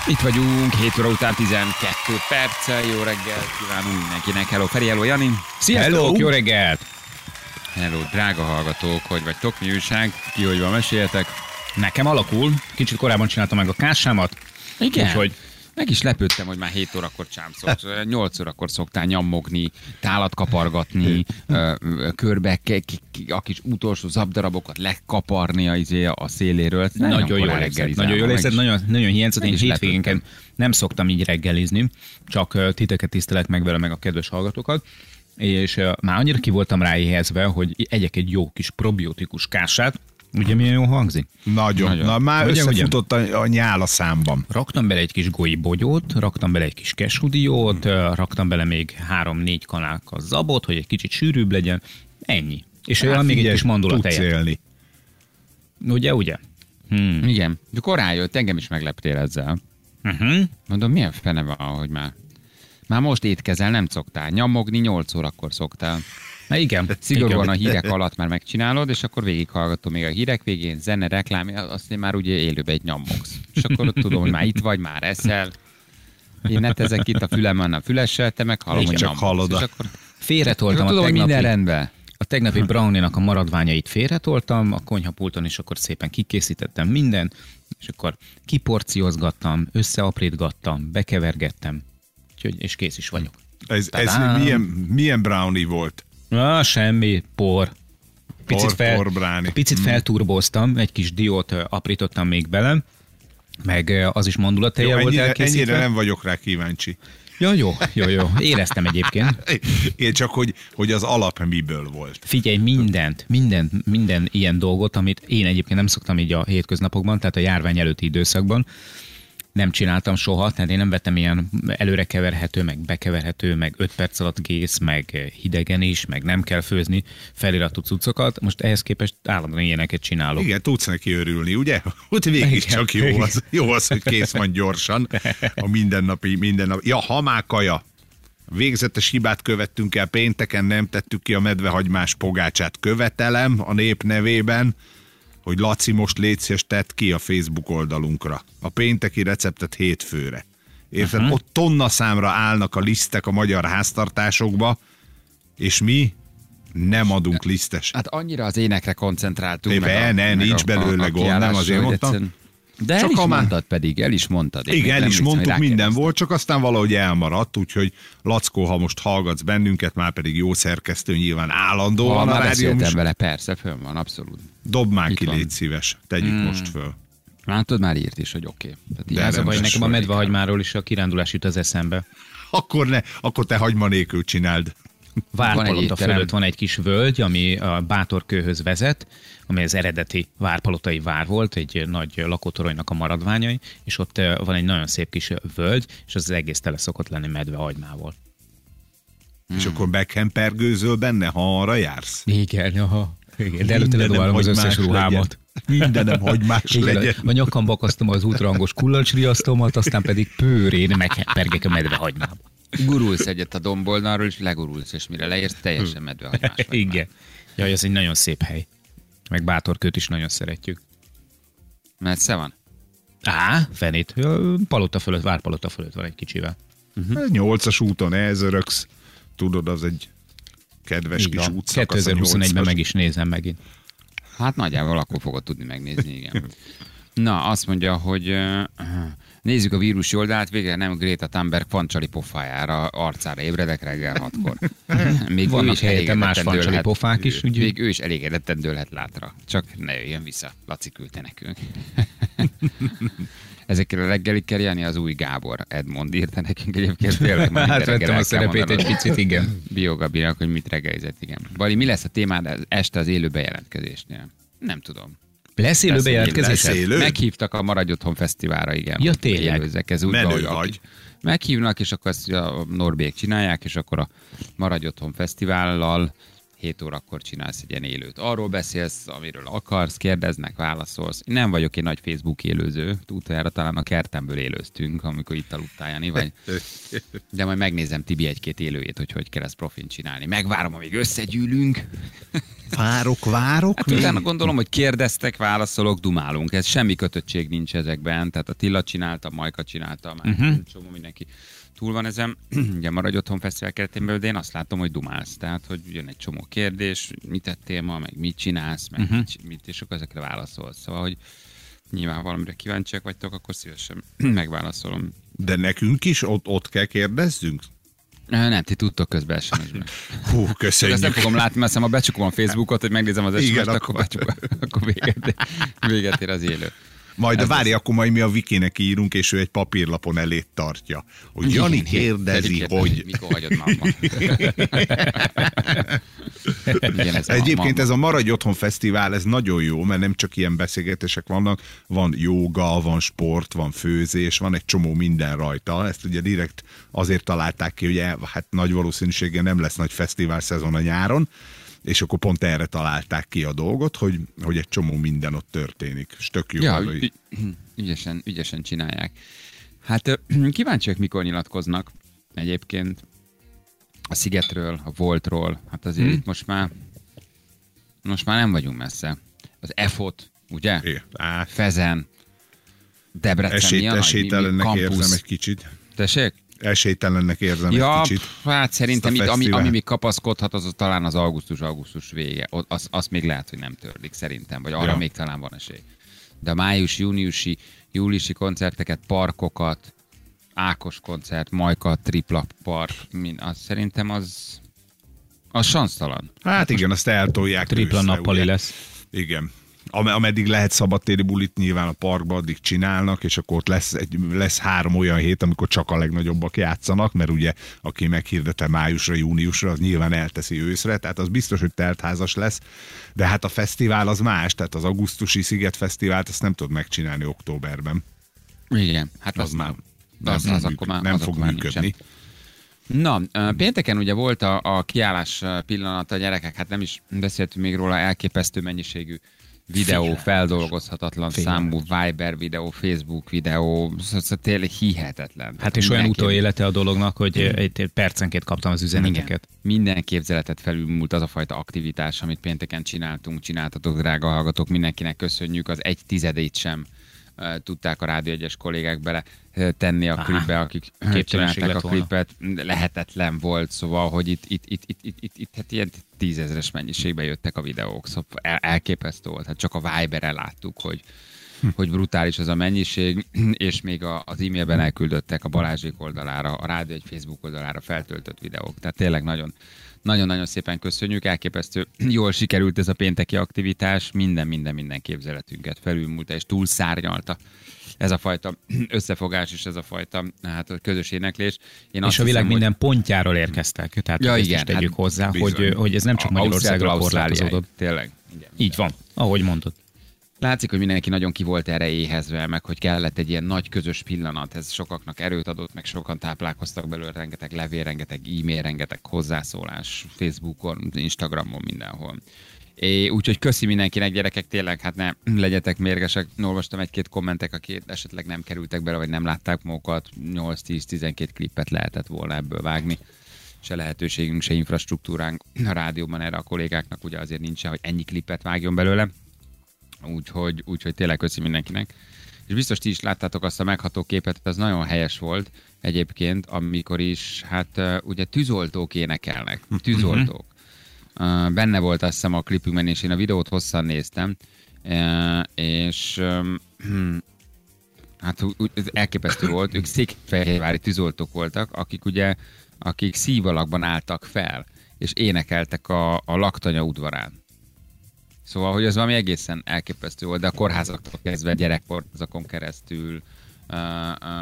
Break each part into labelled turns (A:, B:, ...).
A: Itt vagyunk, 7 óra után 12 perccel. Jó reggelt kívánunk mindenkinek. Hello Feri, hello Jani.
B: Sziasztok, hello. Jó reggelt!
A: Hello drága hallgatók, hogy vagytok, mi újság? Ki hogy van, meséljetek?
B: Nekem alakul, kicsit korábban csináltam meg a kásámat.
A: Igen.
B: Úgyhogy
A: meg is lepődtem, hogy már 7 órakor csámszolsz. 8 órakor szoktál nyammogni, tálat kapargatni, körbe a kis utolsó zabdarabokat lekaparni a széléről.
B: Nagyon jó reggel. Nagyon jó érzed, nagyon hiányzott. Én hétvégénken nem szoktam így reggelizni, csak titeket tisztelet meg vele, meg a kedves hallgatókat. És már annyira ki voltam ráéhezve, hogy egyek egy jó kis probiotikus kását. Ugye milyen jó hangzik?
C: Nagyon. Na, már ugye, összefutott a nyál a számban.
B: Raktam bele egy kis goi bogyót, raktam bele egy kis kesudiót, raktam bele még 3-4 kanálka zabot, hogy egy kicsit sűrűbb legyen. Ennyi. És olyan még egy kis mandulatejet. Ugye?
A: Igen. De korán jött, engem is megleptél ezzel. Mondom, milyen fene van, hogy már most étkezel, nem szoktál. Nyomogni 8 órakor szoktál.
B: Na igen.
A: Szigorúan a hírek alatt már megcsinálod, és akkor végighallgatom még a hírek végén, zene, reklám, azt én már ugye élőben egy nyomogsz. És akkor ott tudom, hogy már itt vagy, már eszel. Én netezek itt a fülemben a fülessel, te meg hallom, hogy
C: csak hallod.
B: Félretoltam a tegnapi brownie-nak a maradványait félretoltam, a konyhapulton, és akkor szépen kikészítettem minden, és akkor kiporciózgattam, összeaprítgattam, bekevergettem, és kész is vagyok.
C: Ez milyen brownie volt?
B: Semmi, por. Picit felturboztam, egy kis diót aprítottam még bele, meg az is mandulateje volt elkészítve.
C: Ennyire nem vagyok rá kíváncsi.
B: Jó. Éreztem egyébként.
C: Én csak, hogy az alap miből volt.
B: Figyelj, minden ilyen dolgot, amit én egyébként nem szoktam így a hétköznapokban, tehát a járvány előtti időszakban, nem csináltam soha, tehát én nem vettem ilyen előre keverhető, meg bekeverhető, meg 5 perc alatt kész, meg hidegen is, meg nem kell főzni feliratú cuccokat. Most ehhez képest állandóan ilyeneket csinálok.
C: Igen, tudsz neki örülni, ugye? Úgy végig csak jó az, hogy kész van gyorsan a mindennapi. Ja, hamákaja. Végzetes hibát követtünk el pénteken, nem tettük ki a medvehagymás pogácsát. Követelem a nép nevében, hogy Laci most légy szíves, tedd ki a Facebook oldalunkra a pénteki receptet hétfőre. Érted? Ott tonna számra állnak a lisztek a magyar háztartásokba, és mi nem adunk lisztes.
A: Hát annyira az énekre koncentráltunk.
C: Nincs belőle gond, nem azért mondtam.
A: De el is mondtad pedig, el is mondtad.
C: Igen, el is mondtuk, minden volt, csak aztán valahogy elmaradt, úgyhogy Lackó, ha most hallgatsz bennünket, már pedig jó szerkesztő, nyilván állandóan a rádió.
A: Már vele, persze, fönn van, abszolút.
C: Dobd már ki, légy szíves, tegyük most föl.
A: Látod, már írt is, hogy oké.
B: De ez a baj, nekem a medvehagymáról is a kirándulás jut az eszembe.
C: Akkor te hagyma nélkül csináld.
B: Várpalota fölött van egy kis völgy, ami a Bátorkőhöz vezet, ami az eredeti várpalotai vár volt, egy nagy lakótoronynak a maradványai, és ott van egy nagyon szép kis völgy, és az egész tele szokott lenni medvehagymával.
C: És akkor bekempergőzöl benne, ha arra jársz?
B: Igen, de előtte ledobálom az összes ruhámat.
C: Mindenem hagymás legyen.
B: A nyakamba akasztom az útrangos kullancsriasztómat, aztán pedig pőrén megpergek a medvehagymába.
A: Gurulsz egyet a domboldalról, és legurulsz, és mire leérsz, teljesen medvehagymás vagy.
B: Igen. Jaj, ez egy nagyon szép hely. Meg Bátorkőt is nagyon szeretjük.
A: Messze van?
B: Fenét. Palota fölött, Várpalota fölött van egy kicsivel.
C: 8-as úton elzöröksz. Tudod, az egy kedves kis útszakasz.
B: 2021-ben meg is nézem megint.
A: Hát nagyjából akkor fogod tudni megnézni, igen. Na, azt mondja, hogy nézzük a vírusi oldalát, végre nem Greta Thunberg fancsali pofájára, arcára ébredek reggel 6-kor.
B: Még vannak helyette más fancsali pofák is.
A: Még ő is elégedetten dőlhet látra. Csak ne jöjjön vissza. Laci küldte nekünk. Ezekkel a reggelikkel Jani az új Gábor Edmond írta nekünk egyébként. Tényleg már
B: hát vettem a szerepét egy picit, igen.
A: Biogabinak, hogy mit reggelizett, igen. Bali, mi lesz a témád este az élő bejelentkezésnél? Nem Nem
B: lesz élő bejelentkezés?
A: Meghívtak a Maradj Otthon Fesztiválra, igen.
B: Ja, tényleg.
C: Menő vagy.
A: Meghívnak, és akkor ezt a Norbék csinálják, és akkor a Maradj Otthon Fesztivállal 7 órakor csinálsz egy ilyen élőt. Arról beszélsz, amiről akarsz, kérdeznek, válaszolsz. Én nem vagyok egy nagy Facebook élőző. Utoljára talán a kertemből élőztünk, amikor itt aludtál, Jani, vagy... De majd megnézem Tibi egy-két élőjét, hogy kell ezt profin csinálni. Megvárom, amíg összegyűlünk.
C: Várok.
A: Hát utána gondolom, hogy kérdeztek, válaszolok, dumálunk. Ez semmi kötöttség nincs ezekben. Tehát a Tilla csinálta, Majka csinálta, már csomó mindenki túl van ezen. Ugye Maradj Otthon Fesztivál keretén belül, de én azt látom, hogy dumálsz. Tehát, hogy jön egy csomó kérdés, mit tettél ma, meg mit csinálsz, meg mit, és akkor ezekre válaszolsz. Szóval, hogy nyilván valamire kíváncsiak vagytok, akkor szívesen megválaszolom.
C: De nekünk is ott kell kérdezzünk?
A: Nem, ti tudtok közben SMS-ben.
C: Hú, köszönjük.
A: Ezt nem fogom látni, mert ha becsukom a Facebookot, hogy megnézem az SMS-t, akkor véget ér az élő.
C: Majd várj, akkor majd mi a Vikinek írunk, és ő egy papírlapon elét tartja. Hogy Jani kérdezi, hogy...
A: Mikor hagyod mamma?
C: Egyébként ez a Maradj Otthon Fesztivál, ez nagyon jó, mert nem csak ilyen beszélgetések vannak, van jóga, van sport, van főzés, van egy csomó minden rajta. Ezt ugye direkt azért találták ki, hogy hát nagy valószínűséggel nem lesz nagy fesztivál szezon a nyáron, és akkor pont erre találták ki a dolgot, hogy egy csomó minden ott történik. És tök jó.
A: Ja, ügyesen csinálják. Hát kíváncsiak, mikor nyilatkoznak egyébként a Szigetről, a Voltról. Hát azért itt most már nem vagyunk messze. Az EFOT, ugye? Fezen, Debrecen,
C: esélytelennek érzem egy kicsit.
A: Tessék?
C: Esélytelennek érzem egy kicsit.
A: Hát szerintem itt, ami még kapaszkodhat, az talán az augusztus vége. Azt még lehet, hogy nem törlik szerintem, vagy arra még talán van esély. De a május, júliusi koncerteket, parkokat, Ákos koncert, Majka, Tripla Park, szerintem az sansztalan.
C: Hát igen, azt eltolják.
B: Tripla nappali ugye? Lesz.
C: Igen. Ameddig lehet szabadtéri bulit nyilván a parkban, addig csinálnak, és akkor ott lesz 3 olyan hét, amikor csak a legnagyobbak játszanak, mert ugye aki meghirdette májusra, júniusra, az nyilván elteszi őszre, tehát az biztos, hogy teltházas lesz, de hát a fesztivál az más, tehát az augusztusi Sziget Fesztivált azt nem tudod megcsinálni októberben.
A: Igen, hát az már
C: nem fog működni.
A: Na, pénteken ugye volt a kiállás pillanata, a gyerekek, hát nem is beszéltünk még róla, elképesztő mennyiségű videó, feldolgozhatatlan számú Viber videó, Facebook videó, szóval tényleg hihetetlen.
B: Hát és olyan utóélete a dolognak, hogy egy percenként kaptam az üzeneteket.
A: Minden képzeletet felülmúlt az a fajta aktivitás, amit pénteken csináltatok, drága hallgatók, mindenkinek köszönjük, az 1/10 sem tudták a Rádió 1-es kollégák bele tenni a klipbe, akik csinálták a klipet. Lehetetlen volt, szóval, hogy itt hát ilyen 10 000-es mennyiségben jöttek a videók, szóval elképesztő volt. Hát csak a Viberen láttuk, hogy brutális az a mennyiség, és még az e-mailben elküldöttek a Balázsék oldalára, a Rádió 1 Facebook oldalára feltöltött videók. Tehát tényleg nagyon szépen köszönjük, elképesztő jól sikerült ez a pénteki aktivitás, minden képzeletünket felülmúlta és túlszárnyalta ez a fajta összefogás és ez a fajta közös éneklés.
B: És a világ minden pontjáról érkeztek, tehát ezt is tegyük hozzá, hogy ez nem csak Magyarországra korlátozódott.
A: Tényleg.
B: Igen, így van, ahogy mondod.
A: Látszik, hogy mindenki nagyon ki volt erre éhezve, meg hogy kellett egy ilyen nagy közös pillanat. Ez sokaknak erőt adott, meg sokan táplálkoztak belőle, rengeteg levél, rengeteg e-mail, rengeteg hozzászólás Facebookon, Instagramon, mindenhol. Úgyhogy köszi mindenkinek, gyerekek, tényleg, hát ne legyetek mérgesek. Olvastam egy-két kommentek, akik esetleg nem kerültek bele, vagy nem látták magukat. 8-10-12 klippet lehetett volna ebből vágni. Se lehetőségünk, se infrastruktúránk a rádióban erre a kollégáknak ugye azért nincs, hogy ennyi klippet vágjon belőle. Úgyhogy tényleg köszi mindenkinek. És biztos ti is láttátok azt a megható képet, ez nagyon helyes volt egyébként, amikor is, hát ugye tűzoltók énekelnek. Tűzoltók. Benne volt azt hiszem a klipünkben, és én a videót hosszan néztem, és hát elképesztő volt. Ők székelyfehérvári tűzoltók voltak, akik szívalakban álltak fel, és énekeltek a Laktanya udvarán. Szóval, hogy ez valami egészen elképesztő volt, de a kórházaktól kezdve gyerekkórházakon keresztül,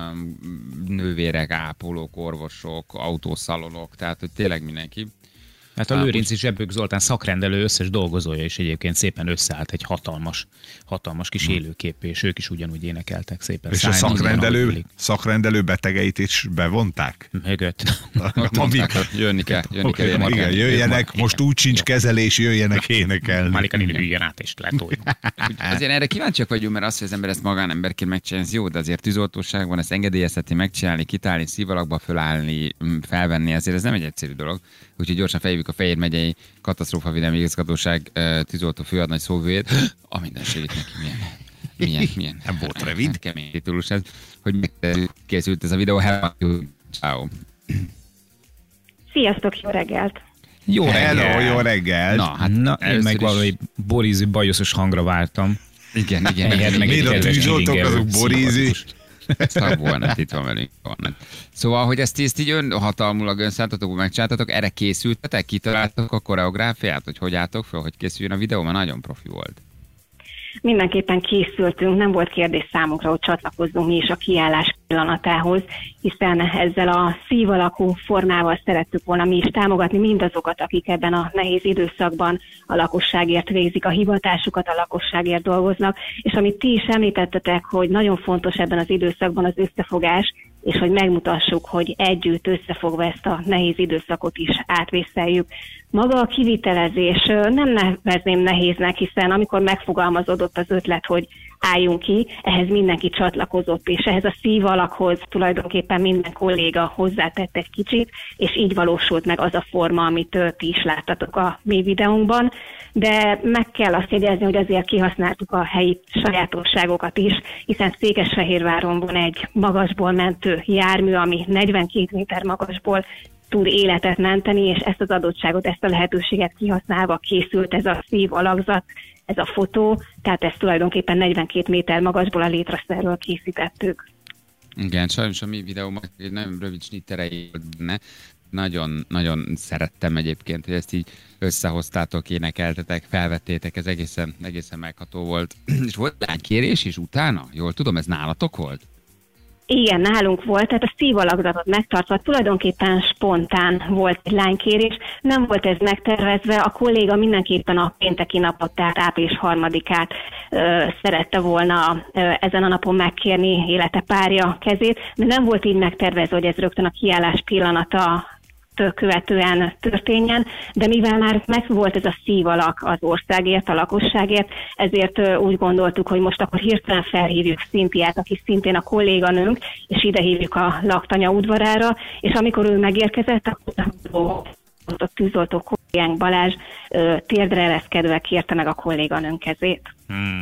A: nővérek, ápolók, orvosok, autószalonok, tehát hogy tényleg mindenki.
B: Hát a Lőrinci Zsebbők Zoltán szakrendelő összes dolgozója is egyébként szépen összeállt egy hatalmas kis élőkép, és ők is ugyanúgy énekeltek szépen.
C: És a szakrendelő betegeit is bevonták?
B: Mögött.
A: Jönni kell.
C: Igen, jöjjenek, most úgy sincs kezelés, jöjjenek énekelni.
B: Málika Nini üljön át, és letoljuk.
A: Azért erre kíváncsiak vagyunk, mert azt, hogy az ember ezt magánemberként megcsinálja, ez jó, de azért tűzoltóságban ezt engedélyezheti megcsinálni, kitálni, szívalakba fölállni, felvenni, azért ez nem egy egyszerű dolog. Úgyhogy gyorsan felhívjuk a Fejér megyei katasztrófavédelmi igazgatóság tűzoltó főadnagy szóvivőjét. A mindenségét neki milyen.
C: Nem volt rövid.
A: Kemény titulus ez, hogy készült ez a videó. Ciao.
D: Sziasztok, jó reggelt!
B: Jó reggel!
C: Hello, jó reggel!
B: Na, én meg valami borízi, bajoszos hangra vártam.
A: Igen.
C: Miért a tűzoltók azok borízi?
A: Szabolnát, itt van velünk. Szóval, hogy ezt így önhatalmulag önszálltatok, megcsináltatok, erre készültetek, kitaláltatok a koreográfiát, hogy álltok fel, hogy készüljön a videó, mert nagyon profi volt.
D: Mindenképpen készültünk, nem volt kérdés számunkra, hogy csatlakozzunk mi is a kiállás pillanatához, hiszen ezzel a szív alakú formával szerettük volna mi is támogatni mindazokat, akik ebben a nehéz időszakban a lakosságért végzik a hivatásukat, a lakosságért dolgoznak, és amit ti is említettetek, hogy nagyon fontos ebben az időszakban az összefogás, és hogy megmutassuk, hogy együtt összefogva ezt a nehéz időszakot is átvészeljük. Maga a kivitelezés nem nevezném nehéznek, hiszen amikor megfogalmazódott az ötlet, hogy álljunk ki, ehhez mindenki csatlakozott, és ehhez a szív alakhoz tulajdonképpen minden kolléga hozzátett egy kicsit, és így valósult meg az a forma, amit ti is láttatok a mi videónkban. De meg kell azt jegyezni, hogy azért kihasználtuk a helyi sajátosságokat is, hiszen Székesfehérváron van egy magasból mentő jármű, ami 42 méter magasból tud életet menteni, és ezt az adottságot, ezt a lehetőséget kihasználva készült ez a szív alakzat, ez a fotó, tehát ezt tulajdonképpen 42 méter magasból a létraszerről készítettük.
A: Igen, sajnos a mi videóban egy nagyon rövid snitterei volt benne. Nagyon szerettem egyébként, hogy ezt így összehoztátok, énekeltetek, felvettétek, ez egészen megható volt. És volt lánykérés is utána? Jól tudom, ez nálatok volt?
D: Igen, nálunk volt, tehát a szívalakzatot megtartva tulajdonképpen spontán volt egy lánykérés, nem volt ez megtervezve, a kolléga mindenképpen a pénteki napot, tehát április 3-át szerette volna ezen a napon megkérni élete párja kezét, de nem volt így megtervezve, hogy ez rögtön a kiállás pillanata követően történjen, de mivel már megvolt ez a szívalak az országért, a lakosságért, ezért úgy gondoltuk, hogy most akkor hirtelen felhívjuk Szintiát, aki szintén a kolléganőnk, és ide hívjuk a laktanya udvarára, és amikor ő megérkezett, akkor a tűzoltó kollégánk Balázs térdre ereszkedve kérte meg a kolléganőnk kezét.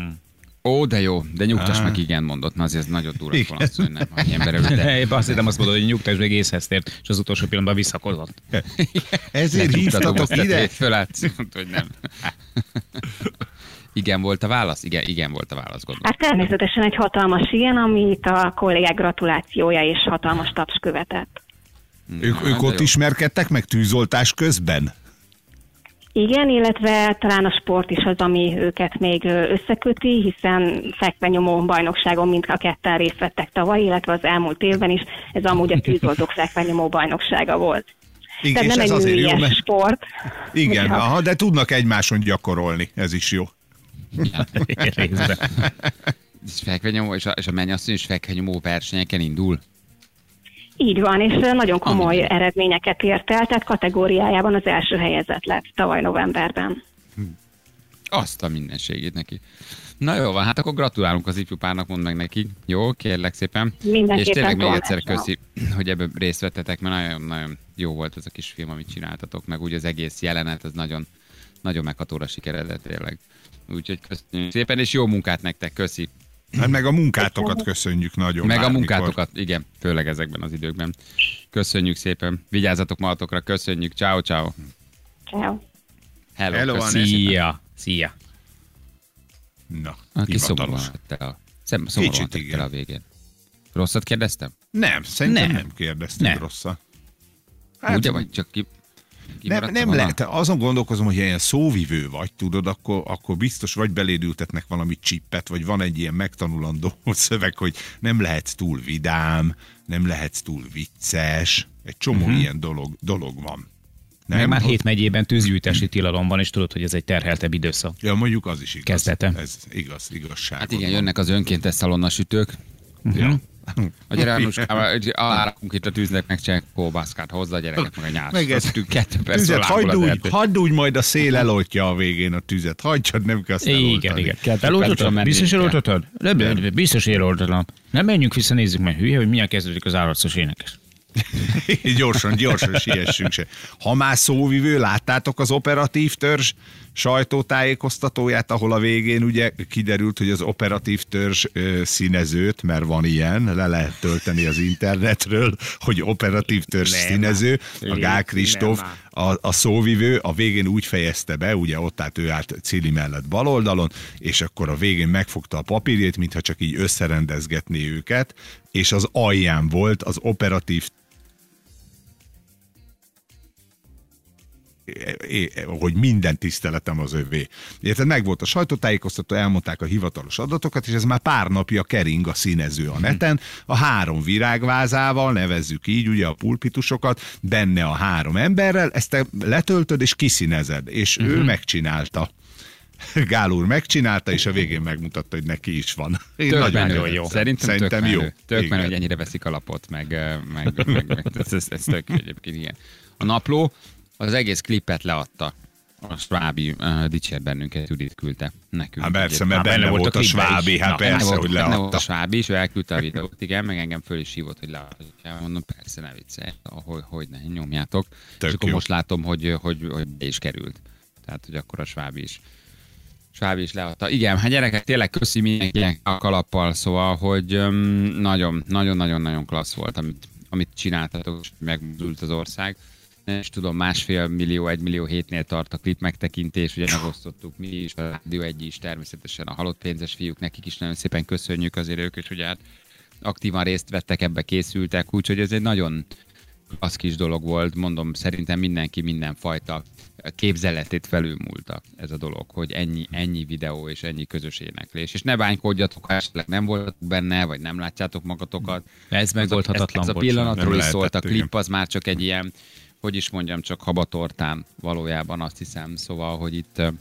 A: Ó, de jó, de nyugtass meg, igen mondott, mert azért ez nagyon durva volna, hogy nem, hogy ember
B: Én azt hittem azt mondod, hogy nyugtass meg észhez tért, és az utolsó pillanatban visszakozott.
C: Ezért hívtatok ide?
A: Fölállt, mondta, hogy nem. Igen volt a válasz? Igen volt a válasz, gondolom.
D: Hát természetesen egy hatalmas igen, amit a kollégák gratulációja és hatalmas taps követett.
C: Ők ott ismerkedtek meg tűzoltás közben?
D: Igen, illetve talán a sport is az, ami őket még összeköti, hiszen fekvenyomó bajnokságon mindkét ketten részt vettek tavaly, illetve az elmúlt évben is, ez amúgy a tűzoltók fekvenyomó bajnoksága volt.
C: Igen,
D: tehát nem egy nőies sport.
C: Igen, aha, de tudnak egymáson gyakorolni, ez is jó.
A: Részben. Fekvenyomó, és a mennyasszony is fekvenyomó versenyeken indul?
D: Így van, és nagyon komoly eredményeket ért el, tehát kategóriájában az első helyezett lett tavaly novemberben.
A: Azt a mindenségét neki. Na jó van, hát akkor gratulálunk az ifjú párnak, mondd meg neki. Jó, kérlek szépen.
D: Mindenképpen.
A: És tényleg még egyszer köszi, hogy ebben részt vettetek, mert nagyon-nagyon jó volt ez a kis film, amit csináltatok, meg úgy az egész jelenet, az nagyon meghatóra sikeredett tényleg. Úgyhogy köszönjük szépen, és jó munkát nektek, köszi.
C: Hát meg a munkátokat köszönjük nagyon.
A: Meg a munkátokat, igen, főleg ezekben az időkben. Köszönjük szépen, vigyázzatok magatokra, köszönjük, ciao.
D: Ciao.
A: Hello,
B: Szia.
C: Na,
A: aki szomorúan vett el a végén. Rosszat kérdeztem?
C: Nem, szerintem nem kérdeztem rosszat.
A: Hát, ugye, vagy csak
C: nem lehet. Azon gondolkozom, hogy ilyen szóvivő vagy, tudod, akkor biztos vagy beléd ültetnek valami csippet, vagy van egy ilyen megtanulandó szöveg, hogy nem lehetsz túl vidám, nem lehetsz túl vicces, egy csomó ilyen dolog van. Nem?
B: Meg már 7 megyében tűzgyújtási tilalom van, és tudod, hogy ez egy terheltebb időszak.
C: Ja, mondjuk az is igaz.
B: Kezdete.
C: Ez igazság.
A: Hát igen, jönnek az önkéntes szalonnasütők.
C: Ja.
A: A gyerekuskával, alárakunk itt a tűznek, megcsinálják kóbászkát hozzá a gyereket, meg a nyást.
C: Megesztük.
A: 2 perc
C: Tüzet,
A: alából
C: hagyd úgy, majd a szél eloltja a végén a tüzet. Hagyjad, nem kell azt eloltani.
B: Igen. Eloltatod? Biztos eloltatod? Biztos eloltatlan. Nem menjünk vissza, nézzük meg, hülye, hogy milyen kezdődik az állatszos énekes.
C: gyorsan siessünk se. Ha már szóvivő, láttátok az operatív törzs sajtótájékoztatóját, ahol a végén ugye kiderült, hogy az operatív törzs színezőt, mert van ilyen, le lehet tölteni az internetről, hogy operatív törzs színező, a Gál Kristóf, a szóvivő a végén úgy fejezte be, ugye ott állt ő állt Cili mellett bal oldalon, és akkor a végén megfogta a papírjét, mintha csak így összerendezgetné őket, és az alján volt az operatív, hogy minden tiszteletem az övé. Érted, meg volt a sajtótájékoztató, elmondták a hivatalos adatokat, és ez már pár napja kering a színező a neten, a 3 virágvázával, nevezzük így, ugye a pulpitusokat, benne a 3 emberrel, ezt te letöltöd és kiszínezed, és ő megcsinálta. Gál úr megcsinálta, és a végén megmutatta, hogy neki is van.
A: Nagyon jó. Szerintem
C: jó.
A: Tök menő, hogy ennyire veszik a lapot, meg ez tök egyébként, igen. A Napló az egész klipet leadta. A Svábi dicsért bennünket, Judit küldte nekünk.
C: Hát persze, mert benne volt a Svábi, hát persze, hogy leadta.
A: Benne volt a Svábi, és ő elküldte a videót, igen, meg engem föl is hívott, hogy leadta. Mondom, persze, ne viccelj, hogy ne, nyomjátok. És akkor most látom, hogy be is került. Tehát, hogy akkor a Svábi is leadta. Igen, hát gyerekek, tényleg köszi mindenkinek a kalappal, szóval, hogy nagyon-nagyon klassz volt, amit csináltatok, és megmozdult az ország. És tudom, 1,5 millió, 1 millió hétnél tart a klip megtekintés, ugye megosztottuk mi is, a Rádió 1 is, természetesen a halott pénzes fiúk, nekik is nagyon szépen köszönjük, azért ők is ugye hát aktívan részt vettek, ebbe készültek, úgyhogy ez egy nagyon klassz kis dolog volt, mondom, szerintem mindenki mindenfajta képzeletét felülmúlta ez a dolog, hogy ennyi videó és ennyi közös éneklés. És ne bánkodjatok, ha esetleg nem voltatok benne, vagy nem látjátok magatokat.
B: Ez megoldhatatlan
A: volt. Ez a pillanatról is szólt a klip, az már csak egy ilyen, hogy is mondjam, csak habatortán valójában, azt hiszem, szóval, hogy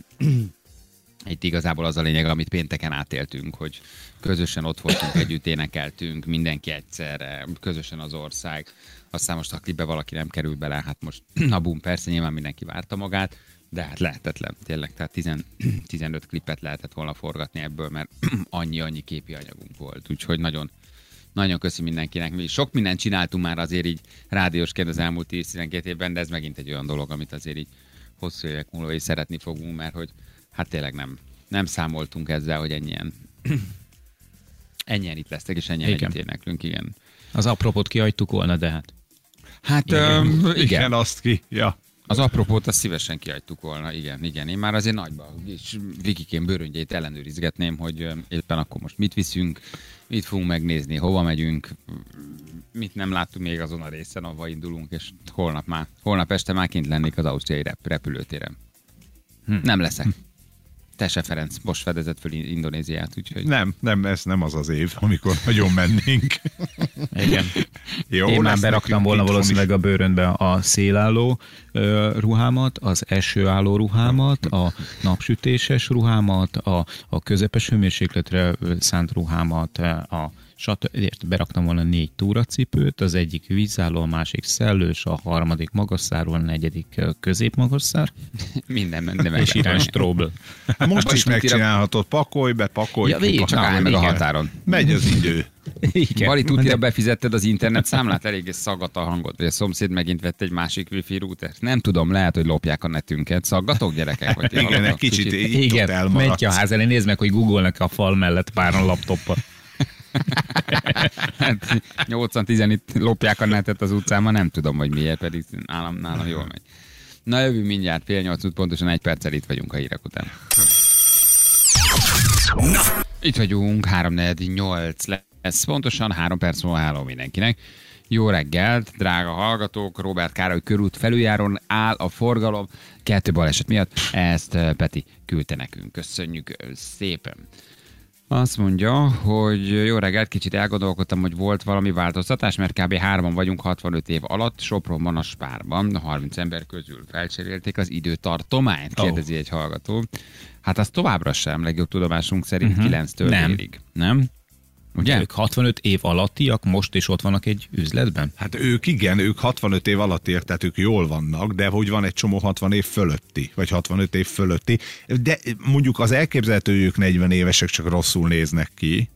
A: itt igazából az a lényeg, amit pénteken átéltünk, hogy közösen ott voltunk, együtt énekeltünk, mindenki egyszerre, közösen az ország. Aztán most a klipbe valaki nem kerül bele, hát most a bum, persze nyilván mindenki várta magát, de hát lehetetlen, tényleg, tehát 15 klipet lehetett volna forgatni ebből, mert annyi képi anyagunk volt, úgyhogy nagyon köszi mindenkinek. Mi sok mindent csináltunk már azért így rádiósként az elmúlt 10-12 évben, de ez megint egy olyan dolog, amit azért így hosszú évek múlva is szeretni fogunk, mert hogy hát tényleg nem számoltunk ezzel, hogy ennyien itt lesztek, és ennyien együtt éneklünk, igen.
B: Az apropót kihagytuk volna, de hát.
A: Hát igen.
C: Azt ki, ja.
A: Az apropót azt szívesen kihagytuk volna, igen. Én már azért nagyba, és Vikikén bőröngyeit ellenőrizgetném, hogy éppen akkor most mit viszünk, mit fogunk megnézni, hova megyünk, mit nem láttunk még azon a részen, ahova indulunk, és holnap este már kint lennék az ausztriai repülőtéren. Nem leszek. Tese Ferenc most fedezett föl Indonéziát, úgyhogy...
C: Nem, ez nem az év, amikor nagyon mennénk.
B: Igen. Jó, én már beraktam volna valószínűleg a bőrönbe a szélálló ruhámat, az esőálló ruhámat, a napsütéses ruhámat, a közepes hőmérsékletre szánt ruhámat, beraktam volna 4 túracipőt, az egyik vízálló, a másik szellős, a harmadik magasszárú, a negyedik középmagasszár.
A: Minden
B: és irány stróbl.
C: Most is megcsinálhatod, pakolj be.
A: Ja, végig csak állj meg a határon.
C: Megy az idő.
A: Bali tudja, befizetted az internet számlát, eléggé szaggat a hangod, vagy a szomszéd megint vett egy másik wifi routert. Nem tudom, lehet, hogy lopják a netünket. Szaggatok, gyerekek? Vagy
C: igen, egy kicsit
B: igen, menj ki a ház elé, nézd meg, hogy googolnak a fal mellett páran laptoppal.
A: 8-10 itt lopják a netet az utcán, nem tudom, hogy miért, pedig nálam jól megy. Na, jövünk mindjárt, 7:30, pontosan 1 perccel itt vagyunk a hírek után. Itt vagyunk, 3:48 lesz, pontosan 3 perc múlva háló mindenkinek. Jó reggelt, drága hallgatók, Róbert Károly körút felüljáron áll a forgalom, 2 baleset miatt, ezt Peti küldte nekünk, köszönjük szépen. Azt mondja, hogy jó reggelt, kicsit elgondolkodtam, hogy volt valami változtatás, mert kb. 3 vagyunk 65 év alatt, Sopronban a Spárban, 30 ember közül felcserélték az időtartományt, kérdezi egy hallgató. Hát az továbbra sem, legjobb tudomásunk szerint 9-től
B: Nem.
A: délig. Nem? Ugye?
B: Ők 65 év alattiak most is ott vannak egy üzletben?
C: Hát ők 65 év alattiak, tehát ők jól vannak, de hogy van egy csomó 60 év fölötti, vagy 65 év fölötti, de mondjuk az elképzelhető, hogy ők 40 évesek, csak rosszul néznek ki.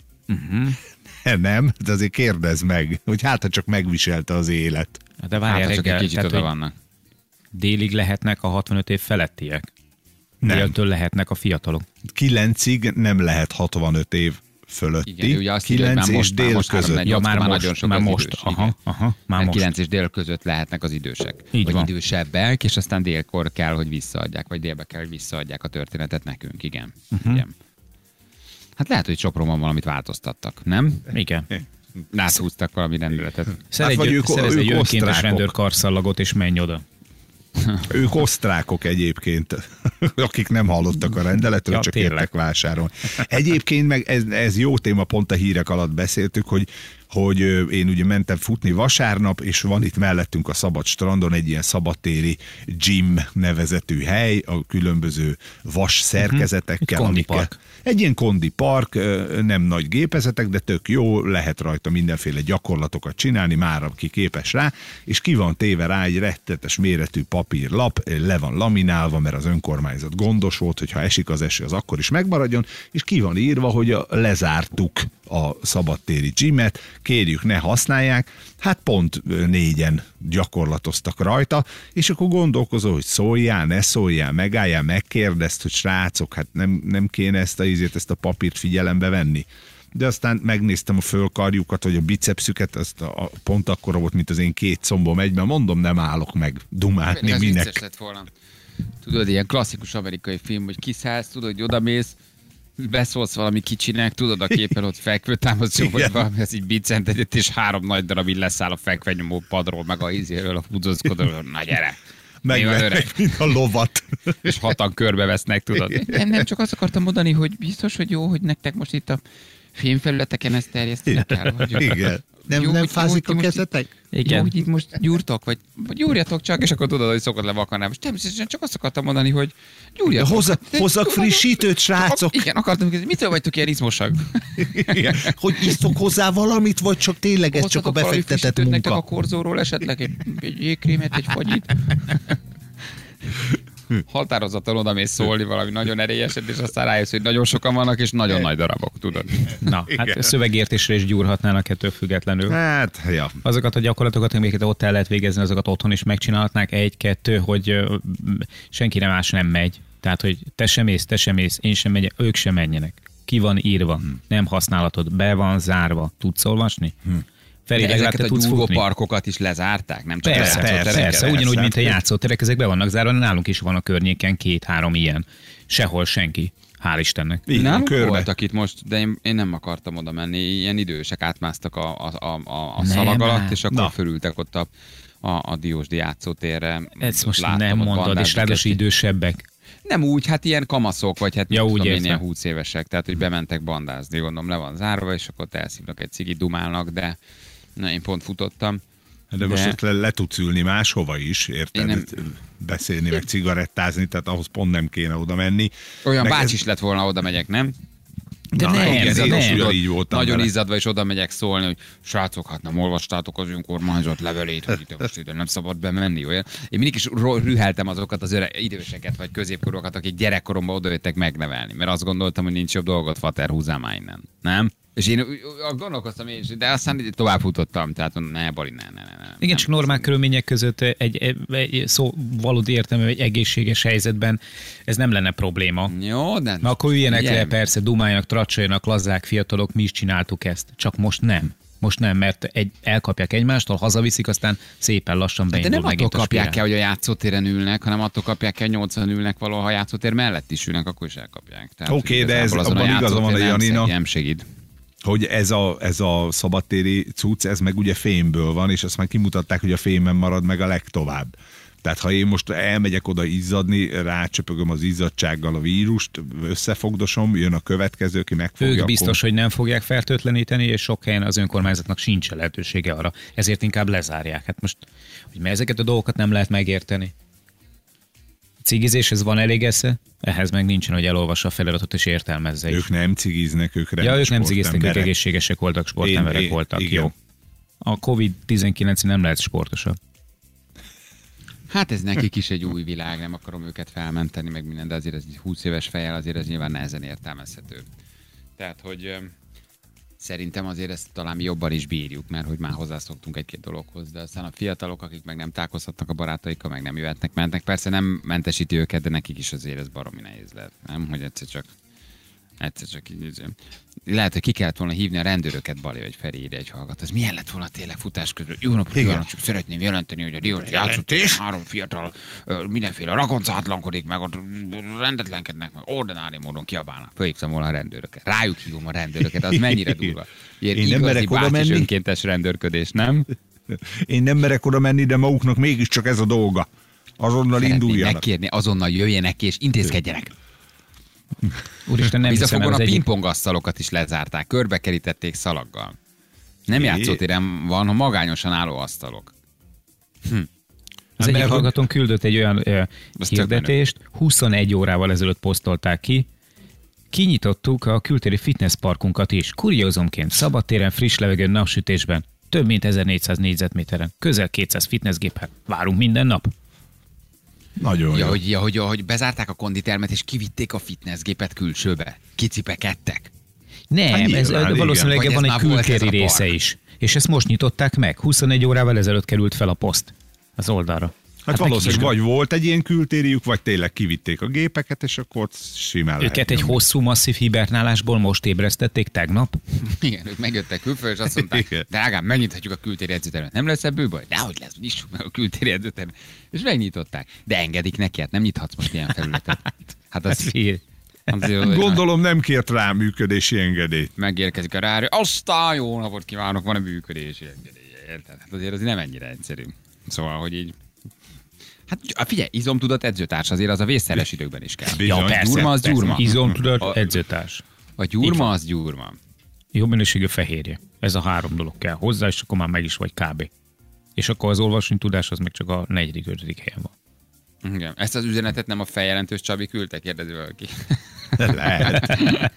C: Nem, de azért kérdezd meg, hogy hát ha csak megviselte az élet.
B: De várjál
A: Hát, csak egy
B: reggel,
A: kicsit
B: tehát,
A: oda
B: hogy
A: vannak.
B: délig lehetnek a 65 év felettiek?
C: Nem.
B: Déltől lehetnek a fiatalok?
C: 9-ig nem lehet 65 év fölötti.
A: Igen, ugye azt írja, hogy
C: 9
A: már
C: és
A: most,
C: dél
A: most
C: között.
A: 3-4,
B: Ja,
A: már
B: már
A: nagyon
B: most,
A: sok
B: már
A: az
B: most.
A: idős,
B: Aha, már
A: mert
B: most.
A: 9 és dél között lehetnek az idősek.
B: Így
A: vagy
B: van.
A: idősebbek, és aztán délkor kell, hogy visszaadják, vagy délbe kell, hogy visszaadják a történetet nekünk, igen. Igen. Hát lehet, hogy Sopronban valamit változtattak, nem?
B: Igen.
A: Áthúztak valami rendeletet.
B: Szerez
C: vagy
B: egy
C: ők
B: önkéntes
C: osztrákok.
B: rendőrkarszallagot, és menj oda.
C: Ők osztrákok egyébként, akik nem hallottak a rendeletről,
B: Ja,
C: csak
B: tényleg.
C: értek vásárolni. Egyébként meg ez jó téma, pont a hírek alatt beszéltük, hogy én ugye mentem futni vasárnap, és van itt mellettünk a szabad strandon egy ilyen szabadtéri gym nevezetű hely, a különböző vas szerkezetekkel.
B: Egy
C: amikkel-
B: kondipark.
C: Egy ilyen kondipark, nem nagy gépezetek, de tök jó, lehet rajta mindenféle gyakorlatokat csinálni, már aki képes rá, és ki van téve rá egy rettetes méretű papírlap, le van laminálva, mert az önkormányzat gondos volt, hogy ha esik az eső, az akkor is megmaradjon, és ki van írva, hogy lezártuk a szabadtéri gymet, kérjük ne használják, hát pont 4-en gyakorlatoztak rajta, és akkor gondolkozol, hogy szóljál, ne szóljál, megálljál, megkérdezt, hogy srácok, hát nem kéne ezt a papírt figyelembe venni. De aztán megnéztem a fölkarjukat, vagy a bicepszüket, pont akkora volt, mint az én 2 combom egyben, mondom, nem állok meg dumálni,
A: Ez vicces
C: minek.
A: lett volna. Tudod, ilyen klasszikus amerikai film, hogy kiszállsz, tudod, hogy odamész, beszólsz valami kicsinek, tudod, a képen ott fekvő támasztó, vagy
C: Igen.
A: valami, ez így biccent egyet, és 3 nagy darab így leszáll a fekvenyomó padról, meg a izéről, a húzózkodóról, na gyere! Mi van, öreg?
C: Megvettek, mint a lovat.
A: És 6-an körbevesznek, tudod. Nem, csak azt akartam mondani, hogy biztos, hogy jó, hogy nektek most itt a filmfelületeken ezt terjeszteni kell. Vagy
C: Igen.
A: Jó, hogy- jó, hogy ti most-
B: Igen.
A: Jó, hogy itt most gyúrtok, vagy gyúrjatok csak, és akkor tudod, hogy szokott le vakarnám. És természetesen csak azt akartam mondani, hogy gyúrjatok.
C: Hozzak frissítőt, srácok!
A: Igen, akartam kérdezni, mitől vagytok ilyen izmosak?
C: Igen. Hogy isztok hozzá valamit, vagy csak tényleg ez csak a
A: Hoztatok valami
C: befektetett
A: frissítőt nektek a
C: munka?
A: korzóról, esetleg egy jégkrémet, egy fagyit? Határozottan oda mész szólni valami nagyon erélyeset, és aztán rájössz, hogy nagyon sokan vannak, és nagyon nagy darabok, tudod.
B: Na, hát szövegértésre is gyúrhatnának ettől függetlenül.
C: Hát, ja.
B: Azokat a gyakorlatokat, amiket ott el lehet végezni, azokat otthon is megcsinálhatnák. 1-2, hogy senki más nem megy. Tehát, hogy te sem mész, én sem megyek, ők sem menjenek. Ki van írva, nem használhatod, be van zárva. Tudsz olvasni? Feri,
A: De
B: legalább
A: ezeket
B: te
A: a
B: tudsz futni?
A: parkokat is lezárták, nem csak
B: Persze,
A: a játszótereket?
B: persze, ugyanúgy, mint a játszóterek, ezek be vannak zárva, nálunk is van a környéken 2-3 ilyen. Sehol senki. Hál' Istennek.
C: Igen,
A: Nálunk
C: körbe.
A: voltak itt most, de én nem akartam oda menni. Ilyen idősek átmásztak a
B: Nem
A: szalag alatt,
B: áll.
A: és akkor
C: Na.
A: fölültek ott a Diósdi játszótérre.
B: Ezt most
A: Láttam
B: nem
A: ott
B: mondod, és
A: bandázni
B: ráadásul
A: kezdték.
B: idősebbek.
A: Nem úgy, hát ilyen kamaszok, vagy hát
B: Ja,
A: nem
B: úgy
A: tudom én,
B: értem.
A: ilyen 20 évesek, tehát hogy bementek bandázni, gondolom le van zárva, és akkor ott elszívnak egy cigit, dumálnak, de na, én pont futottam.
C: De most ott le tudsz ülni máshova is, érted?
A: Én nem-
C: Beszélni, meg cigarettázni, tehát ahhoz pont nem kéne oda menni.
A: Olyan
C: Meg
A: bácsi
C: ez-
A: is lett volna, oda megyek, nem?
B: De
C: Na,
B: nem,
C: igen,
B: ez
C: én
B: nem.
C: is
A: tudod,
C: ugyanígy voltam
A: nagyon
C: vele.
A: izzadva, és oda megyek szólni, hogy srácok, hát nem olvastátok az önkormányzat levelét, hogy itt most ide nem szabad bemenni, olyan. Én mindig is rüheltem azokat az időseket, vagy középkorúakat, akik gyerekkoromban odajöttek megnevelni, mert azt gondoltam, hogy nincs jobb dolgot, fater, húzzál már innen. Nem? És én gondolkoztam én is, de aztán így tovább futottam, tehát mondom, ne, Bali, ne.
B: Igen, csak normál körülmények között egy szó valódi értelmű, egy egészséges helyzetben ez nem lenne probléma.
A: Jó, de...
B: Na akkor üljenek le,
A: Igen.
B: persze, dumáljanak, tracsoljanak, lazzák, fiatalok, mi is csináltuk ezt. Csak most nem. Most nem, mert elkapják egymástól, hazaviszik, aztán szépen lassan
A: De
B: beindul
A: nem attól
B: megint a
A: kapják
B: spirál.
A: el, hogy a játszótéren ülnek, hanem attól kapják el, 80 ülnek valahol, ha a játszótér mellett is ülnek, akkor is elkapják. Tehát,
C: Oké,
A: hogy
C: de ez
A: igazából azon
C: abban igaza van a
A: játszótér nem
C: Janina.
A: Nem segít.
C: Hogy ez a szabadtéri cucc, ez meg ugye fémből van, és azt már kimutatták, hogy a fémen marad meg a legtovább. Tehát ha én most elmegyek oda izzadni, rácsöpögöm az izzadsággal a vírust, összefogdosom, jön a következő, aki megfogja.
B: Ők biztos, hogy nem fogják fertőtleníteni, és sok helyen az önkormányzatnak sincs lehetősége arra. Ezért inkább lezárják. Hát most, hogy ezeket a dolgokat nem lehet megérteni. A cigizéshez van elég esze, ehhez meg nincsen, hogy elolvassa a feliratot és értelmezze is.
C: Ők nem cigiznek, ők
B: ők nem cigiztek, ők egészségesek voltak, sportemberek voltak.
C: Igen.
B: Jó. A Covid-19 nem lehet sportosabb.
A: Hát ez nekik is egy új világ, nem akarom őket felmenteni, meg minden, de azért ez 20 éves fejjel azért ez nyilván nehezen értelmezhető. Tehát, hogy szerintem azért ezt talán mi jobban is bírjuk, mert hogy már hozzászoktunk egy-két dologhoz, de aztán a fiatalok, akik meg nem találkozhatnak a barátaikkal, meg nem jöhetnek, mentnek, persze nem mentesíti őket, de nekik is azért ez baromi nehéz lehet, nem? Hogy egyszer csak így. Lehet, hogy ki kellett volna hívni a rendőröket, Bali, vagy Feri írja egy hallgat. Ez milyen lett volna tényleg futás közben? Jó napot kívánok, csak szeretném jelenteni, hogy a Diót játszott, és 3 fiatal mindenféle rakoncátlankodik, meg ott rendetlenkednek, meg ordinári módon kiabálnak. Fölhívtam volna a rendőröket. Rájuk hívom a rendőröket, az mennyire durva. Ilyen
C: Én nem merek oda menni.
A: önkéntes rendőrködés, nem?
C: Én nem merek oda menni, de maguknak mégiscsak ez a dolga. Azonnal
A: Szeretném
C: induljanak.
A: megkérni, azonnal jöjjenek ki és intézkedjenek.
B: Úristen, nem hiszem,
A: Visszafogon
B: az
A: a
B: egyik...
A: pingpongasztalokat is lezárták, körbekerítették szalaggal. Nem játszótéren van, ha magányosan álló asztalok.
B: Az egyik hallgatón küldött egy olyan hirdetést, 21 órával ezelőtt posztolták ki, kinyitottuk a kültéri fitnessparkunkat is. Kuriózumként szabadtéren, friss levegőn, napsütésben, több mint 1400 négyzetméteren, közel 200 fitnessgéppel. Várunk minden nap.
C: Nagyon jó.
A: Hogy bezárták a konditermet és kivitték a fitnessgépet külsőbe. Kicipekedtek.
B: Nem,
C: Hát
B: ez
C: nyilván,
B: valószínűleg
A: igen.
B: van
A: Vagy
B: egy
A: ez már volt
B: kültéri
A: ez a
B: része
A: park.
B: is. És ezt most nyitották meg. 21 órával ezelőtt került fel a poszt az oldalra.
C: Hát
B: nekik
C: valószínűleg
B: is
C: vagy volt egy ilyen kültériük, vagy tényleg kivitték a gépeket, és akkor ott simán lehet
B: Őket egy
C: nyomni.
B: hosszú, masszív hibernálásból most ébresztették tegnap.
A: Igen, ők megjöttek külföldre, és azt mondták,
C: Igen.
A: drágám, megnyithatjuk a kültéri edzőtermet. Nem lesz ebből baj? Dehogy lesz, nyissuk meg a kültéri edzőtermet. És megnyitották. De engedik neki, hát nem nyithatsz most ilyen felületet. Hát az, azért, hogy
C: Gondolom nem kért rá működési engedélyt.
A: megérkezik a rádió, aztán jó napot kívánok, van a működési engedélye. Érted? Hát azért az nem ennyire egyszerű. Szóval, hogy így. Hát figyelj, izomtudat edzőtárs azért az a vészszeres időkben is kell.
C: Bizony.
A: Ja, persze, gyurma az gyurma.
B: Izomtudat, edzőtárs.
A: A gyurma az gyurma.
B: Jó minőségű fehérje. Ez a 3 dolog kell hozzá, és akkor már meg is vagy kb. És akkor az olvasni tudás az meg csak a 4.-5. helyen van.
A: Igen. Ezt az üzenetet nem a feljelentős Csabi küldte, kérdezi valaki.
C: Lehet.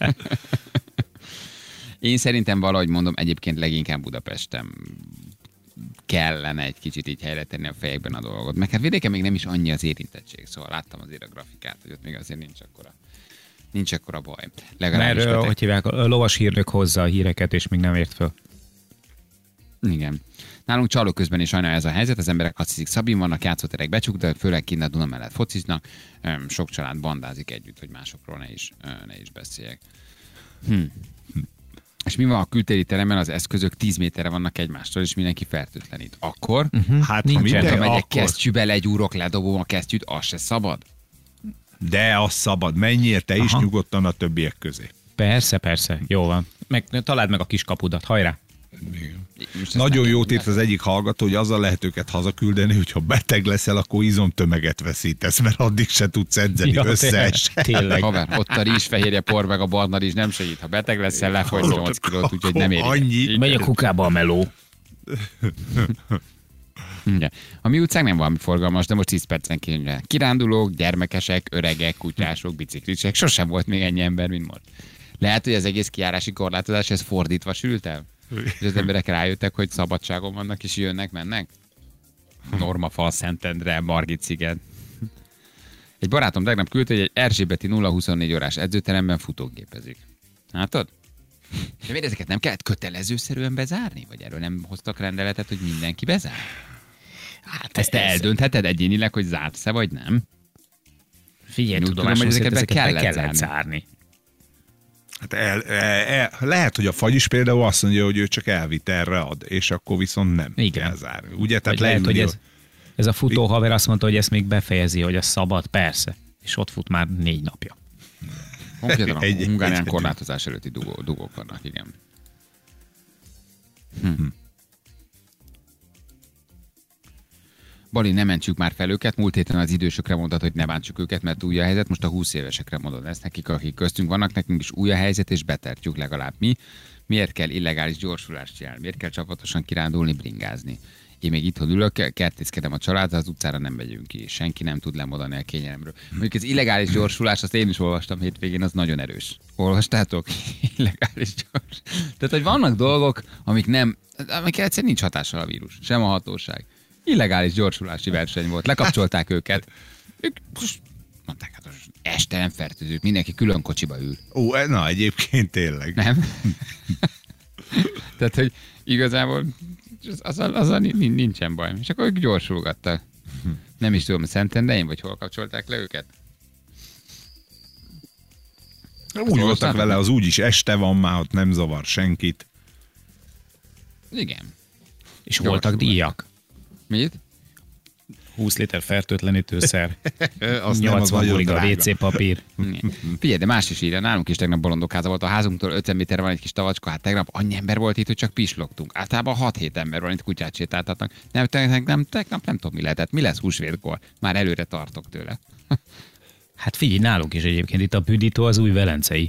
A: Én szerintem valahogy mondom, egyébként leginkább Budapesten kellene egy kicsit így helyre tenni a fejekben a dolgot. Meg hát vidéken még nem is annyi az érintettség, szóval láttam azért a grafikát, hogy ott még azért nincs akkora baj. Legalábbis
B: Mert, hogy hívják, a lovas hírnök hozza a híreket, és még nem ért föl.
A: Igen. Nálunk Csaló közben is sajnál ez a helyzet, az emberek azt hiszik, Szabin vannak, játszóterek becsuk, de főleg kint a Duna mellett fociznak, sok család bandázik együtt, hogy másokról ne is beszéljek. És mi van a kültéri teremben, az eszközök 10 méterre vannak egymástól, és mindenki fertőtlenít. Akkor,
C: Hát ha
B: Nincsen.
C: minden,
A: ha megyek
C: akkor...
A: kesztyűbe, legyúrok, ledobom a kesztyűt, az se szabad?
C: De az szabad. Menjél te is
B: Aha.
C: nyugodtan a többiek közé.
B: Persze, jó van. Találd meg a kis kapudat, hajrá!
A: Most ezt
C: Nagyon
A: nem
C: jót
A: kell-
C: írt az egyik hallgató, hogy azzal lehet őket hazaküldeni, hogyha beteg leszel, akkor izomtömeget veszítesz, mert addig se tudsz edzeni,
B: Ja,
C: összees.
B: tényleg.
A: Haver, ott a rizsfehérje por meg a barna rizs nem segít. Ha beteg leszel, lefogysz 8 kilót, úgyhogy nem éri.
C: Annyi.
B: Megy a kukába a meló.
A: Igen. A mi utcánk nem valami forgalmas, de most 10 percenként kirándulók, gyermekesek, öregek, kutyások, biciklisek, sosem volt még ennyi ember, mint most. Lehet, hogy az egész kijárási korlátozás ez fordítva sült el? És az emberek rájöttek, hogy szabadságon vannak, és jönnek, mennek? Normafal, Szentendre, Margit sziget. Egy barátom tegnap küldte, hogy egy Erzsébeti 0-24 órás edzőteremben futógépezik. Látod? De miért ezeket nem kellett kötelezőszerűen bezárni? Vagy erről nem hoztak rendeletet, hogy mindenki bezár? Hát ezt te eldöntheted egyénileg, hogy zársz-e, vagy nem?
B: Figyelj,
A: Úgy
B: tudomásom
A: tudom, hogy
B: szerint
A: ezeket be
B: ezeket be
A: kellett
B: kellett zárni.
C: Hát lehet, hogy a fagyis például azt mondja, hogy ő csak elvitt erre ad, és akkor viszont nem
B: Igen.
C: kell zárni. Ugye? Tehát
B: Vagy lehet, hogy
C: leülni,
B: ez a futó haver azt mondta, hogy ezt még befejezi, hogy az szabad, persze. És ott fut már 4 napja.
A: Konkrétan a
C: Egy-
A: Hungárián
C: egy-
A: korlátozás előtti dugók vannak, igen. Bali, ne mentsük már fel őket. Múlt héten az idősökre mondtad, hogy ne bántsuk őket, mert új a helyzet. Most a 20 évesekre mondod ezt nekik, akik köztünk vannak, nekünk is új a helyzet, és betartjuk legalább mi. Miért kell illegális gyorsulást csinálni? Miért kell csapatosan kirándulni, bringázni? Én még itthon ülök, kertészkedem a családdal, az utcára nem megyünk ki. Senki nem tud lemondani a kényelemről. Mondjuk az illegális gyorsulás, azt én is olvastam hétvégén, az nagyon erős. Olvastátok? Illegális gyors. Tehát, hogy vannak dolgok, amik egyszerűen nincs hatással a vírus, sem a hatóság. Illegális gyorsulási verseny volt, lekapcsolták őket. Ők mondták, hát este nem fertőzők, mindenki külön kocsiba ül.
C: Na egyébként tényleg.
A: Nem? Tehát, hogy igazából azzal nincsen baj. És akkor ők gyorsulgattak. Nem is tudom, Szentendrén, vagy hol kapcsolták le őket?
C: Úgy voltak vele, az úgyis este van már, ott nem zavar senkit.
A: Igen.
B: És voltak díjak.
A: Mit?
B: 20 liter fertőtlenítőszer,
C: Azt nem, az
B: 80
C: nagyon
B: buliga
C: drága.
B: WC papír.
A: Figyelj, de más is írja. Nálunk is tegnap bolondokháza volt. A házunktól 50 méterre van egy kis tavacska. Hát tegnap annyi ember volt itt, hogy csak pislogtunk. Általában 6-7 ember van, itt kutyát sétáltatnak. Tegnap nem tudom, mi lehetett. Mi lesz húsvétkor? Már előre tartok tőle.
B: Hát figyelj, nálunk is egyébként itt a Püdító az új velencei.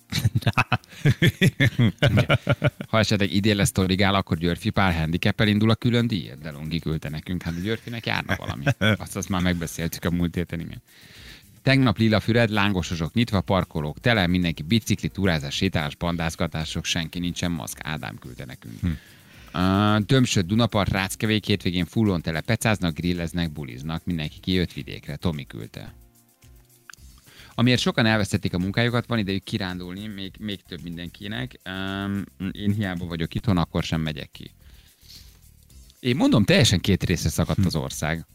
A: Ha esetleg idén lesz Torigál, akkor Györfi pár handicappel indul a külön díjat, de Longi küldte nekünk. Hát a Györfinek járna valami. Azt már megbeszéltük a múlt héten, igen. Tegnap Lilafüred, lángososok nyitva, parkolók tele, mindenki bicikli, túrázás, sétálás, bandázgatások, senki nincsen maszk. Ádám küldte nekünk. Tömsöd, Dunapart, Ráckevék, hétvégén fullon tele pecáznak, grilleznek, buliznak, mindenki kijött vidékre. Tomi küldte. Amiért sokan elvesztették a munkájukat, van idejük kirándulni, még több mindenkinek. Én hiába vagyok itthon, akkor sem megyek ki. Én mondom, teljesen két részre szakadt az ország.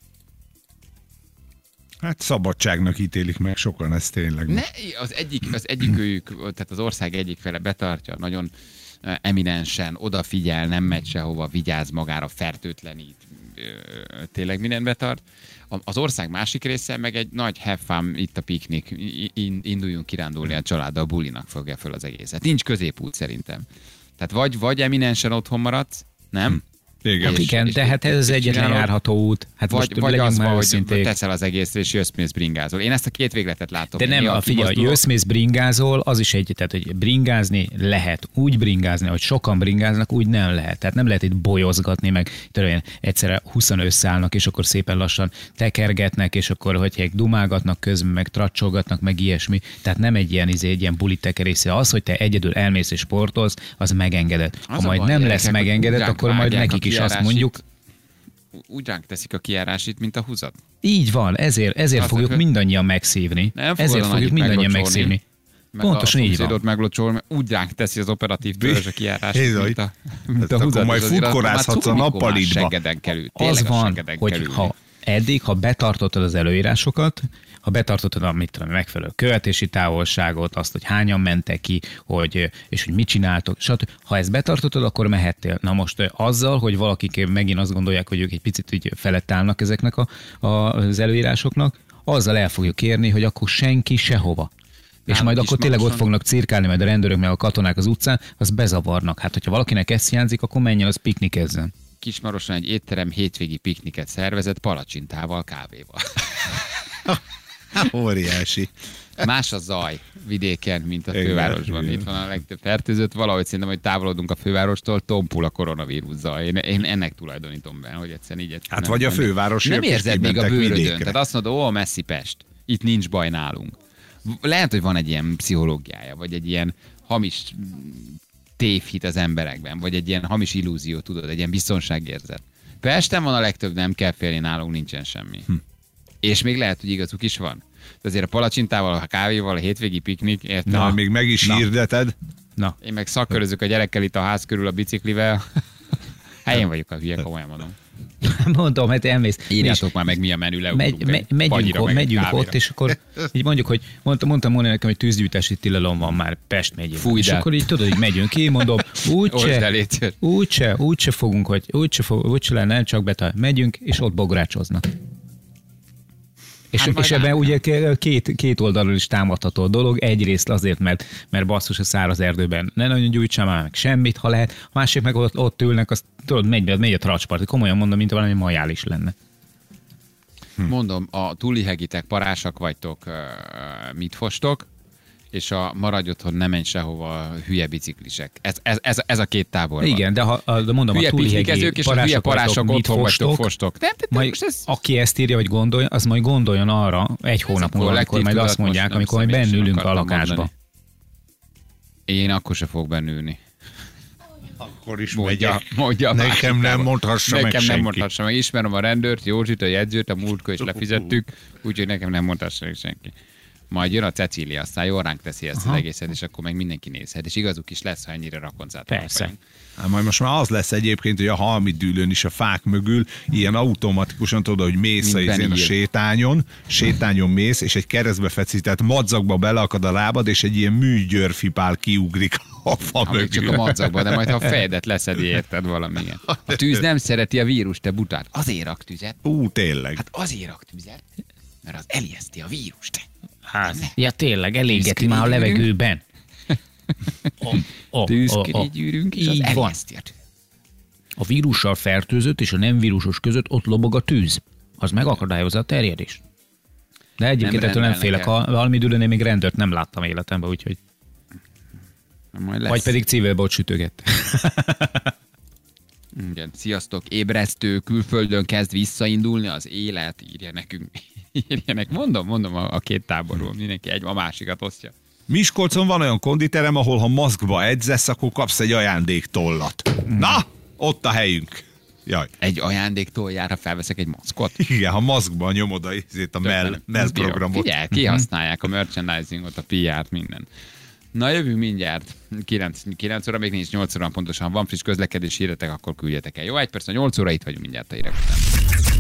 C: Hát szabadságnak ítélik meg sokan, ez tényleg.
A: Az egyik őjük, tehát az ország egyik fele betartja, nagyon eminensen odafigyel, nem megy sehova, vigyáz magára, fertőtlenít, tényleg mindent betart. Az ország másik része meg egy nagy have fun, itt a piknik, induljunk kirándulni a családdal, bulinak fogja föl az egészet. Nincs középút szerintem. Tehát vagy eminensen otthon maradsz, nem?
C: Igen,
B: Hát igen, de hát ez az egyetlen járható út. Hát
A: vagy az van, hogy teszel az egészre, és jössz-mész bringázol. Én ezt a két végletet látom.
B: De nem, figyelj, jössz-mész bringázol, az is egy, tehát hogy bringázni lehet. Úgy bringázni, hogy sokan bringáznak, úgy nem lehet. Tehát nem lehet itt bolyozgatni, meg tudom, egyszerre 20 összeállnak, és akkor szépen lassan tekergetnek, és akkor hogy dumálgatnak közben, meg tracsolgatnak, meg ilyesmi. Tehát nem egy ilyen buli tekerésze. Az, hogy te egyedül elmész és sportolsz, az megengedett. Ha majd nem lesz megengedett, akkor majd nekik is azt mondjuk.
A: Úgy ránk teszik a kijárásit, mint a húzat.
B: Így van, ezért fogjuk mindannyian megszívni.
A: Ezért fogjuk mindannyian megszívni.
B: Pontosan így van.
A: Meglocsol, mert úgy ránk teszi az operatív törzs a kijárásit, mint a húzat.
C: Akkor majd futkorázhatsz a nappalitba.
B: Az van, hogy ha betartottad az előírásokat, ha betartottad a megfelelő követési távolságot, azt, hogy hányan mentek ki, és hogy mit csináltok, stb. Ha ezt betartottad, akkor mehettél. Na most azzal, hogy valakik megint azt gondolják, hogy ők egy picit úgy felett állnak ezeknek az előírásoknak, azzal el fogjuk kérni, hogy akkor senki sehova. És majd akkor tényleg ott fognak cirkálni majd a rendőrök, meg a katonák az utcán, az bezavarnak. Hát, hogyha valakinek ez hiányzik, akkor menjen, az piknikezzen.
A: Kismarosan egy étterem hétvégi pikniket szervezett palacsintával, kávéval.
C: Óriási.
A: Más a zaj vidéken, mint a fővárosban. Igen. Itt van a legtöbb fertőzött. Valahogy szerintem, hogy távolodunk a fővárostól, tompul a koronavírus zaj. Én ennek tulajdonítom be, hogy egyszerűen így.
C: Hát vagy a főváros.
A: Nem érzed még a bőrödön. Tehát azt mondod, messzi Pest. Itt nincs baj nálunk. Lehet, hogy van egy ilyen pszichológiája, vagy egy ilyen hamis tévhit az emberekben, vagy egy ilyen hamis illúzió, tudod, egy ilyen biztonságérzet. Pesten van a legtöbb, nem kell félni, nálunk nincsen semmi. És még lehet, hogy igazuk is van. De azért a palacsintával, a kávéval, a hétvégi piknik, érted?
C: Na, még meg is hirdeted.
B: Na.
A: Én meg szakkörözök a gyerekkel itt a ház körül a biciklivel. Hát én vagyok a hülye, komolyan mondom.
B: Mondom, hát elmész.
A: Írjátok már meg, mi a menü, leugrunk.
B: Megyünk ott, és akkor így mondjuk, hogy mondtam volna nekem, hogy tűzgyújtási tilalom van már Pest megyében.
A: Fújj,
B: és akkor így tudod, hogy megyünk ki, mondom, úgyse fogunk, hogy úgyse lenne, csak megyünk, és ott bográcsoznak. És ebben ugye két oldalról is támadható a dolog. Egyrészt azért, mert basszus a száraz erdőben ne nagyon gyújtsam már meg semmit, ha lehet. A másik meg ott ülnek, azt tudod, megy a tracsparti. Komolyan mondom, mint valami majál is lenne.
A: Mondom, a túlihegitek, parásak vagytok, mit fostok, és a maradj otthon, ne menj sehova, hülye biciklisek. Ez a két tábor van.
B: Igen, de mondom,
A: Hülye
B: a túlihegyi
A: piknikezők és a hülye parások
B: mit
A: otthon vagytok, fostok.
B: Majd,
A: Most ez
B: aki ezt írja, vagy gondolja, az majd gondoljon arra egy hónap múlva, amikor majd azt mondják, amikor majd bennülünk a lakásba.
A: Mondani. Én akkor se fogok bennülni.
C: Akkor is
A: Mondja
C: nekem nem mondhassa meg
A: nekem
C: senki.
A: nem mondhassa meg. Ismerem a rendőrt, Józsit, a jegyzőt, a múltkor is lefizettük, úgyhogy nekem nem mondhassa meg senki. Majd jön a Cecília, aztán jól ránk teszi ezt az egészet, és akkor meg mindenki nézhet. És igazuk is lesz, ha ennyire rakoncát.
B: Persze.
C: Hát majd most már az lesz egyébként, hogy a halmidűlőn is a fák mögül ilyen automatikusan tudod, hogy mész a sétányon mész, és egy keresztbe feszített madzagba beleakad a lábad, és egy ilyen műgyőrfipál kiugrik a fa mögül.
A: Csak a madzagba, de majd ha a fejedet leszedi, érted valamilyen. A tűz nem szereti a vírust, te butát. Azért rak tüzet.
C: Tényleg.
A: Hát azért rak tüzet, mert az elijeszti a vírust.
B: Hát, ja tényleg, elégeti már a levegőben.
A: Tűzkirigyűrünk, és az
B: Így van.
A: elijeszti a tüzet.
B: A vírussal fertőzött és a nem vírusos között ott lobog a tűz. Az megakadályozza a terjedést. De egyébként ettől nem félek. A Almidülőnél még rendőrt nem láttam életemben, úgyhogy... Vagy pedig civilbot sütögett.
A: Igen, sziasztok, ébresztő, külföldön kezd visszaindulni az élet, írja nekünk. Írjanek, mondom a két táborról, mindenki a másikat osztja.
C: Miskolcon van olyan konditerem, ahol ha maszkba edzesz, akkor kapsz egy ajándéktollat. Na, ott a helyünk. Jaj.
A: Egy ajándéktoljára felveszek egy maszkot?
C: Igen, ha maszkba nyomod a Mel programot.
A: Figyelj, kihasználják a merchandisingot, a PR-t, minden. Na, jövünk mindjárt. 9 óra, még nincs 8 óra pontosan. Van friss közlekedés, híretek, akkor küldjetek el. Jó, 1 perc, 8 óra, itt vagyunk mindjárt a hírek után.